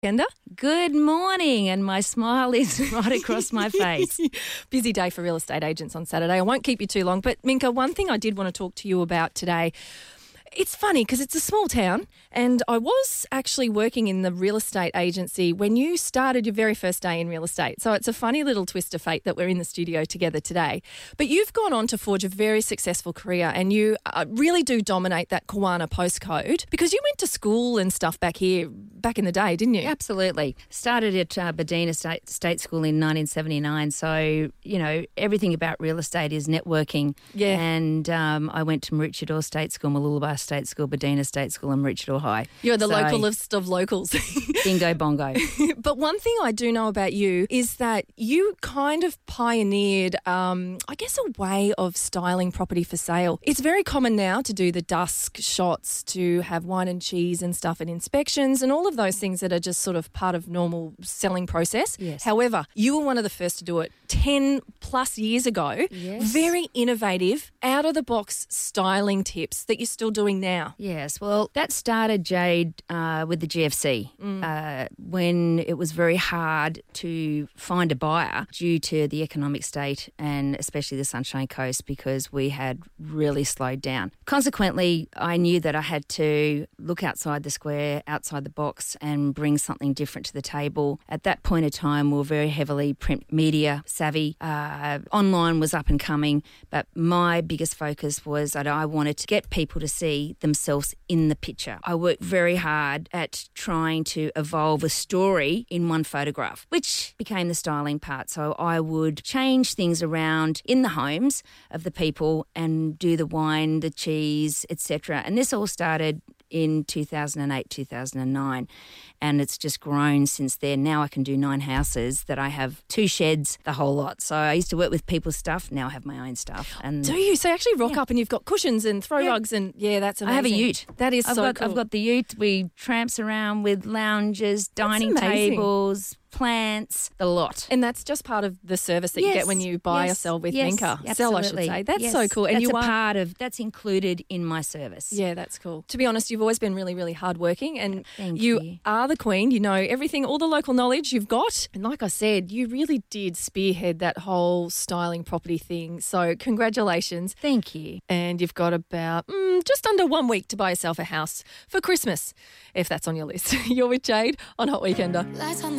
Kenda? Good morning, and my smile is right across my face. Busy day for real estate agents on Saturday. I won't keep you too long, but Minka, one thing I did want to talk to you about today. It's funny because it's a small town and I was actually working in the real estate agency when you started your very first day in real estate. So it's a funny little twist of fate that we're in the studio together today. But you've gone on to forge a very successful career and you really do dominate that Kawana postcode because you went to school and stuff back in the day, didn't you? Absolutely. Started at Badina State School in 1979. So, you know, everything about real estate is networking. Yeah. And I went to Maroochydore State School, Mooloolaba State School, Badina State School and Maroochydore High. You're the localist of locals. Bingo bongo. But one thing I do know about you is that you kind of pioneered, I guess, a way of styling property for sale. It's very common now to do the dusk shots, to have wine and cheese and stuff and inspections and all of those things that are just sort of part of normal selling process. Yes. However, you were one of the first to do it 10 plus years ago. Yes. Very innovative, out-of-the-box styling tips that you're still doing now. Yes, well, that started, Jade, with the GFC when it was very hard to find a buyer due to the economic state and especially the Sunshine Coast because we had really slowed down. Consequently, I knew that I had to look outside the square, outside the box and bring something different to the table. At that point of time, we were very heavily print media savvy. Online was up and coming, but my biggest focus was that I wanted to get people to see themselves in the picture. I worked very hard at trying to evolve a story in one photograph, which became the styling part. So I would change things around in the homes of the people and do the wine, the cheese, etc. And this all started in 2008, 2009, and it's just grown since then. Now I can do 9 houses that I have 2 sheds, the whole lot. So I used to work with people's stuff, now I have my own stuff. And do you? So you actually rock up and you've got cushions and throw rugs and that's amazing. I have a ute. That is cool. I've got the ute. We tramps around with lounges, dining tables, plants, the lot. And that's just part of the service that you get when you buy or sell with Minka. Sell, I should say. That's so cool. And that's included in my service. Yeah, that's cool. To be honest, you've always been really, really hardworking and Thank you are the queen. You know everything, all the local knowledge you've got. And like I said, you really did spearhead that whole styling property thing. So congratulations. Thank you. And you've got about just under 1 week to buy yourself a house for Christmas, if that's on your list. You're with Jade on Hot Weekender.